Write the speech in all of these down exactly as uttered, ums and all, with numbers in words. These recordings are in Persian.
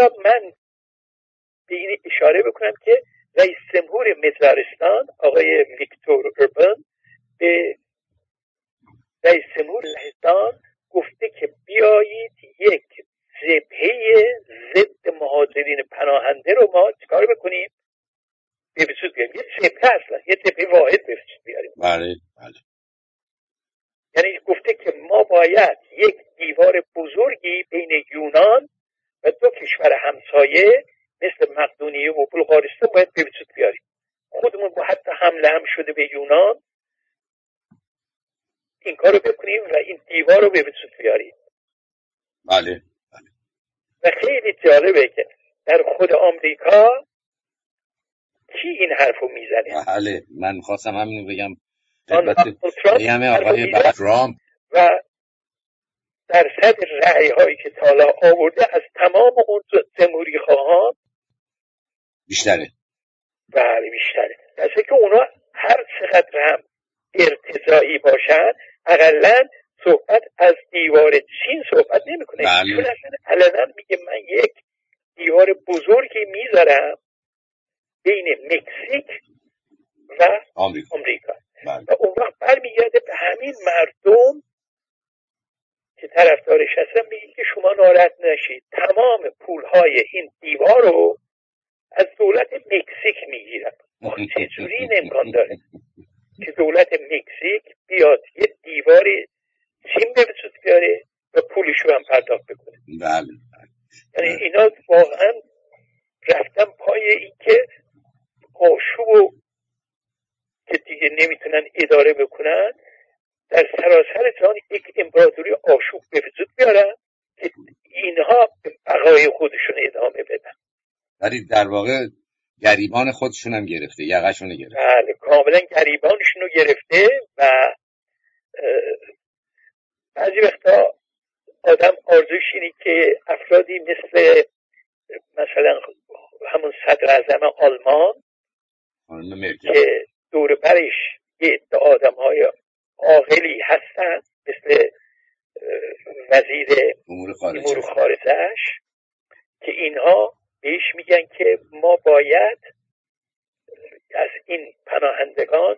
حتی من به این اشاره بکنم که رئیس جمهور مجارستان آقای ویکتور اوربان به رئیس جمهور لهستان گفته که بیایید یک جبهه ضد مهاجرین پناهنده رو ما چیکار بکنیم؟ به وجود بیاریم. یه جبهه اصلا یه جبهه واحد به وجود بیاریم. بله بله. یعنی گفته که ما باید یک دیوار بزرگی بین یونان و دو کشور همسایه مثل مقدونیه و بلغارستان باید به وجود بیاریم. خودمون با حتی حمله هم شده به یونان این کارو بکنیم و این دیوار رو به وجود بیاریم. بله بله. و خیلی جالبه که در خود آمریکا کی این حرفو میزنه؟ بله من می‌خواستم همینو بگم. البته همه آقای ترامپ و درصد رأی هایی که تالا آورده از تمام اون جمهوری خواهان بیشتره. بله بیشتره. درسته که اونا هر چقدر هم ارتجاعی باشن اقلن صحبت از دیوار چین صحبت نمی کنه. بله. چون اصلا علنا میگه من یک دیوار بزرگی میذارم بین مکزیک و آمریکا, آمریکا. بله. و اون وقت برمیگرده به همین مردم که طرفدارش هستن میگه که شما ناراحت نشید، تمام پولهای این دیوار رو از دولت مکزیک میگیرن. چجوری این امکان داره که دولت مکزیک بیاد یه دیواری چین به وجود بیاره و پولش رو هم پرداخت بکنه؟ بله. یعنی اینا واقعا رفتن پای این که آشوب که دیگه نمیتونن اداره بکنن در سراسر جهان یک امپراتوری آشوب به وجود بیارن که اینها به بقای خودشون ادامه بدن. ولی در واقع گریبان خودشون هم گرفته، یقه‌شون گرفته. بله کاملا گریبانشون رو گرفته و بعضی وقتا آدم آرزوش اینه که افرادی مثل مثلا همون صدر اعظم آلمان که دور برش یه عده آدم‌های عاقلی هستن مثل وزیر امور خارجه‌اش که اینها بهش میگن که ما باید از این پناهندگان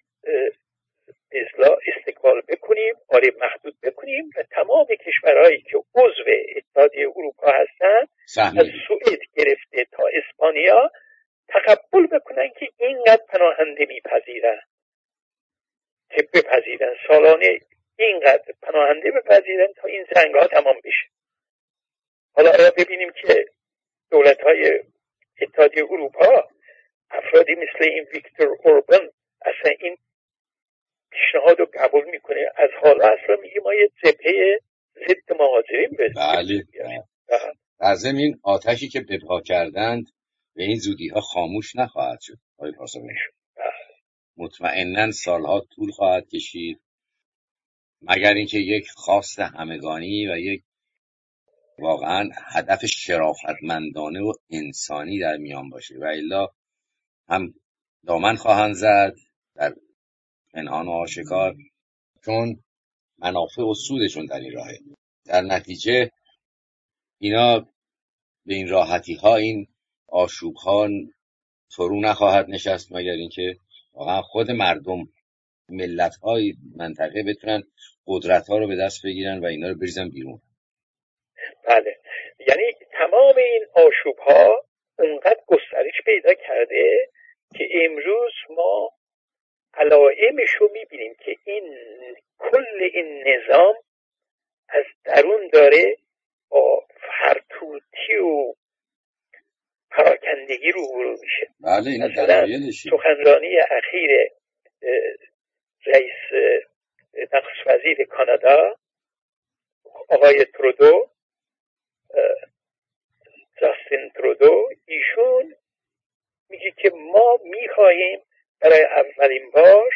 اصلاح استقبال بکنیم، آره محدود بکنیم و تمام کشورهایی که عضو اتحادیه اروپا هستن از سوئد گرفته تا اسپانیا تقبل بکنن که اینقدر پناهنده میپذیرن که بپذیرن سالانه اینقدر پناهنده بپذیرن تا این جنگ ها تمام بشه. حالا آیا ببینیم که دولت های اتحادیه اروپا افرادی مثل این ویکتور اوربان اصلا این پیشنهاد رو قبول میکنه؟ از حالا اصلا میگه ما یه جبهه ضد مهاجرین بزنیم. بله. در ضمن این آتشی که به پا کردند به این زودی ها خاموش نخواهد شد. آقای پاسبانی مطمئناً سالها طول خواهد کشید مگر اینکه یک خواست همگانی و یک واقعاً هدف شرافتمندانه و انسانی در میان باشه و الا هم دامن خواهند زد در پنهان و آشکار چون منافع و سودشون در این راهه. در نتیجه اینا به این راحتی ها این آشوب ها فرو نخواهد نشست مگر اینکه واقعا خود مردم ملت های منطقه بتونن قدرت ها رو به دست بگیرن و اینا رو بریزن بیرون. بله یعنی تمام این آشوب ها اونقدر گسترش پیدا کرده که امروز ما علائمش رو میبینیم که این کل این نظام از درون داره با فرتوتی و پراکندگی روبرو میشه. بله این مثلا سخنرانی اخیر رئیس نخست وزیر کانادا آقای ترودو جاستین ترودو ایشون میگه که ما میخواهیم برای اولین بار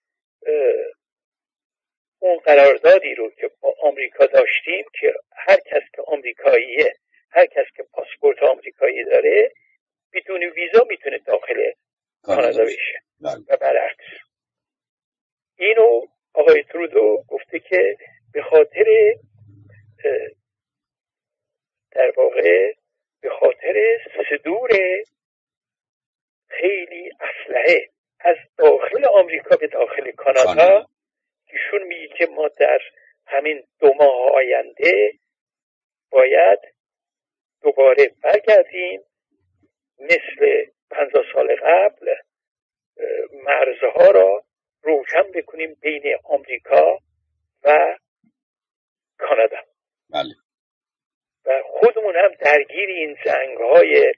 اون قراردادی رو که با آمریکا داشتیم که هر کس که آمریکاییه هر کس که پاسپورت آمریکایی داره بدون ویزا میتونه داخل کانادا بشه و برعکس. اینو آقای ترودو گفته که به خاطر در واقع به خیلی اسلحه از داخل آمریکا به داخل کانادا. ایشون میگه که ما در همین دو ماه آینده باید دوباره برگردیم مثل پنجاه سال قبل مرزها را روشن بکنیم بین آمریکا و کانادا. بله. و خودمون هم درگیر این جنگ‌های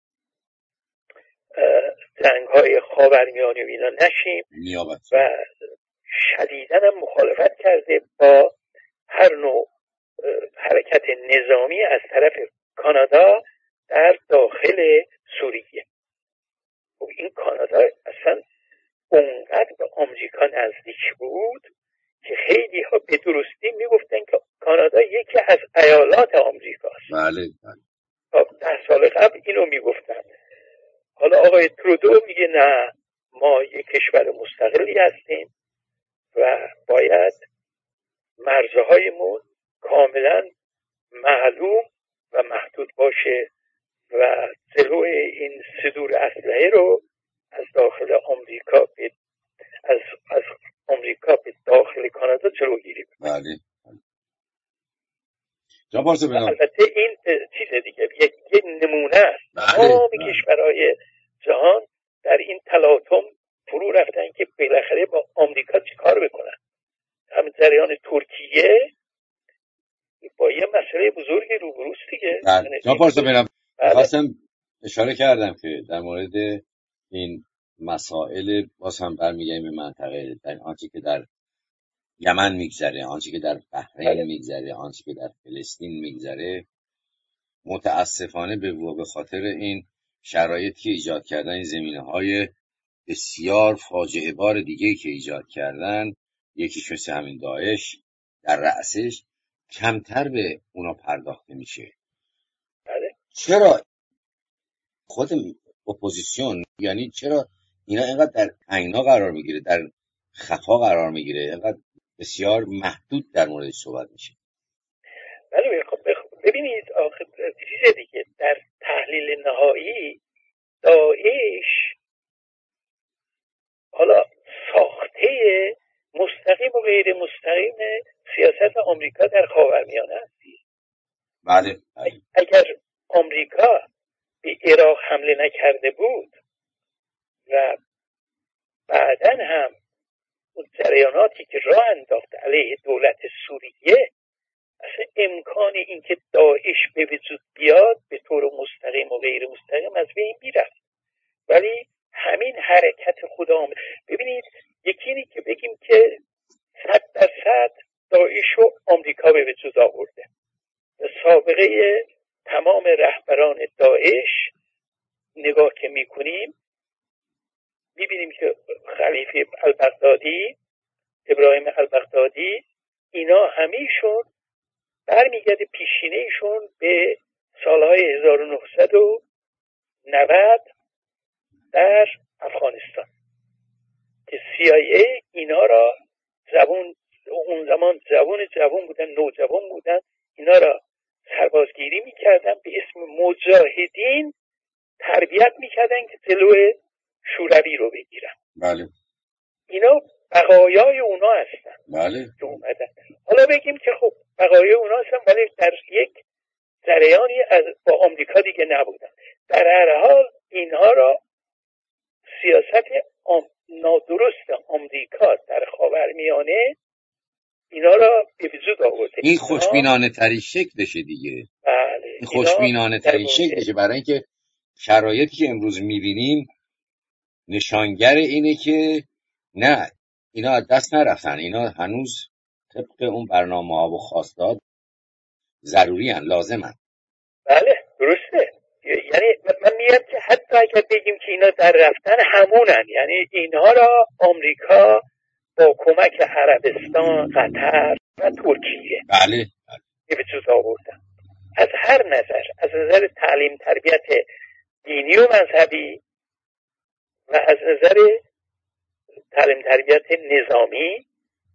جنگ‌های خاورمیانه و اینا نشیم نیابت. و شدیداً هم مخالفت کرده با هر نوع حرکت نظامی از طرف کانادا در داخل سوریه. و این کانادا اصلا اونقدر به آمریکا نزدیک بود که خیلی ها به درستی میگفتن که کانادا یکی از ایالات آمریکاست. بله بله. تا ده سال قبل اینو میگفتن. حالا آقای ترودو میگه نه، ما یک کشور مستقلی هستیم و باید مرزهایمون کاملا معلوم و محدود باشه و جلوی این صدور اسلحه رو از داخل آمریکا به از از آمریکا به داخل کانادا جلوگیری بکنه. بله. بله. البته این چیز دیگه یک, یک نمونه است. تمام بله. کشورهای جهان در این تلاطم فرو رفتن که بالاخره با آمریکا چیکار بکنن. همین جریان ترکیه با یه مسئله بزرگی روبروست دیگه. بله. جناب پارسا ببینم خواستم اشاره کردم که در مورد این مسائل باز هم برمیگردیم به منطقه، در آنچه که در یمن میگذره، آنچه که در بحرین میگذره، آنچه که در فلسطین میگذره، متاسفانه به به خاطر این شرایطی که ایجاد کردن، این زمینه‌های بسیار فاجعه بار دیگه‌ای که ایجاد کردن، یکیش مثل همین داعش در رأسش، کمتر به اونا پرداخته میشه. چرا خود اپوزیسیون، یعنی چرا اینا اینقدر در عینا قرار میگیره، در خفا قرار میگیره، اینقدر بسیار محدود در موردش صحبت میشه؟ ولی ببینید آخه چیز دیگه، در تحلیل نهایی داعش حالا ساخته مستقیم و غیر مستقیم سیاست آمریکا در خاورمیانه است. بله. بله. اگر آمریکا به عراق حمله نکرده بود و بعداً هم اون جریاناتی که راه انداخت علیه دولت سوریه، اصلا امکان اینکه داعش به وجود بیاد به طور مستقیم و غیر مستقیم از بین میرفت. ولی همین حرکت خدا آمد. ببینید یکی اینی که بگیم که صد درصد داعش رو آمریکا به وجود آورده. سابقه تمام رهبران داعش نگاه که میکنیم میبینیم که خلیفه البغدادی، ابراهیم البغدادی، اینا همیشون برمیگرده پیشینهشون به سالهای هزار و نهصد و نود در افغانستان که سی آی ای اینا را جوان، اون زمان جوان جوان بودن، نوجوان بودن، اینا را سربازگیری میکردن، به اسم مجاهدین تربیت میکردن که جلوی شوروی رو بگیرن. بله. اینا بقایای اونا هستن. بله. که اومدن. حالا بگیم که خب بقایای اونا هستن ولی در یک جریانی از با آمریکا دیگه نبودن. در هر حال اینها را سیاست آم... نادرست آمریکا در خاورمیانه اینا را به وجود آورده. این خوشبینانه ترین شکلشه دیگه. بله. این خوشبینانه ترین شکلشه، برای اینکه شرایطی که امروز میبینیم نشانگر اینه که نه، اینا از دست نرفتن، اینا هنوز طبق اون برنامه ها و خواستات ضروری هن، لازم هن. بله درسته. یعنی من میگم که حتی اگر بگیم که اینا در رفتن همونن، یعنی اینها را آمریکا با کمک عربستان، قطر و ترکیه بله به وجود آوردن. از هر نظر، از نظر تعلیم تربیت دینی و مذهبی و از نظر تعلیم تربیت نظامی.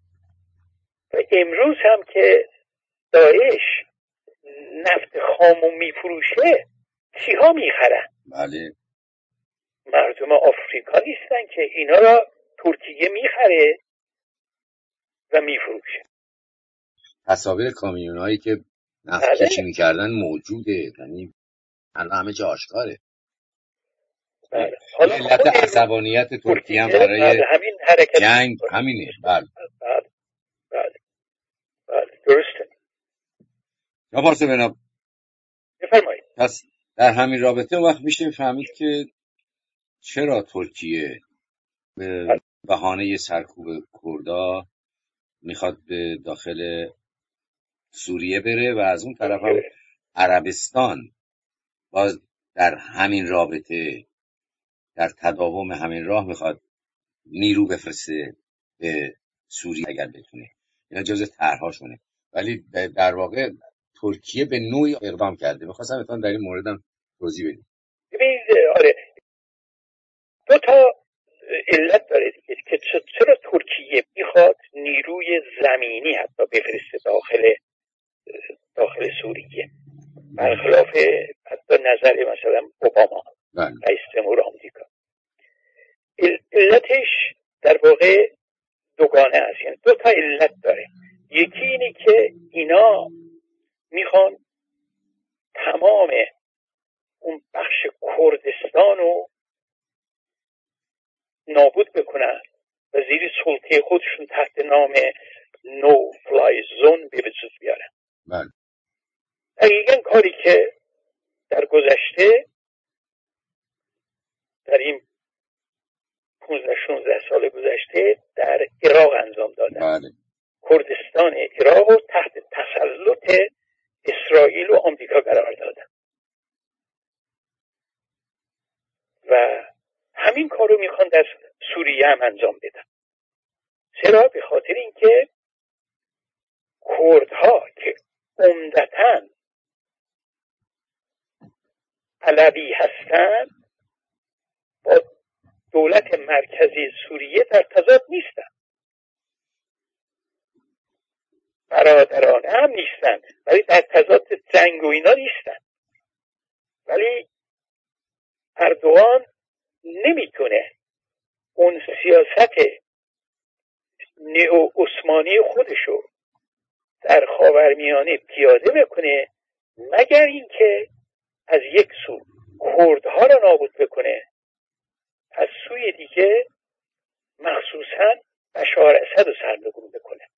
و امروز هم که داعش نفت خامو میفروشه، چی ها میخرن؟ بله. مردم آفریقا نیستن که اینا را ترکیه میخره و میفروشه. تصاویر کامیون هایی که نفت کشی میکردن موجوده، یعنی الان همه جا آشکاره. بله. علت عصبانیت ترکیه هم برای همین حرکت جنگ همینه. بله بله بله بله درسته. یا پارسه بنا بفرمایید. پس در همین رابطه وقت میشه فهمید که چرا ترکیه به بهانه سرکوب کردا میخواد به داخل سوریه بره و از اون طرف هم عربستان باز در همین رابطه در تداوم همین راه میخواد نیرو بفرسته به سوریه اگر بتونه. اینا جزء طرح‌هاشونه، ولی در واقع ترکیه به نوعی اقدام کرده. میخواستم اتون در این موردم توضیح بدیم. ببینید آره دو تا علت داره دیگه که چرا ترکیه میخواد نیروی زمینی حتی بفرسته داخل داخل سوریه، برخلاف حتی نظر مثلا اوباما رئیس جمهور آمریکا. علتش در واقع دوگانه است، یعنی دو تا علت داره. یکی اینه که اینا میخوان تمام اون بخش کردستان رو نابود بکنن و زیر سلطه خودشون تحت نام نو فلای زون به وجود بیارن. بله. دقیقاً کاری که در گذشته در این پانزده شانزده سال گذشته در عراق انجام دادن. بله. کردستان عراق رو تحت تسلط اسرائیل و آمریکا قرار دادن و همین کار رو میخوان در سوریه هم انجام بدن. چرا؟ به خاطر اینکه کردها که عمدتاً علوی هستن با دولت مرکزی سوریه در تضاد نیستن، برادرانه هم نیستن، ولی در تضاد جنگ و اینا نیستن. ولی اردوغان نمیتونه اون سیاست نئو عثمانی خودشو در خاورمیانه پیاده بکنه مگر اینکه از یک سو کردها رو نابود بکنه، از سوی دیگه مخصوصا بشار اسد رو سرنگون بکنه.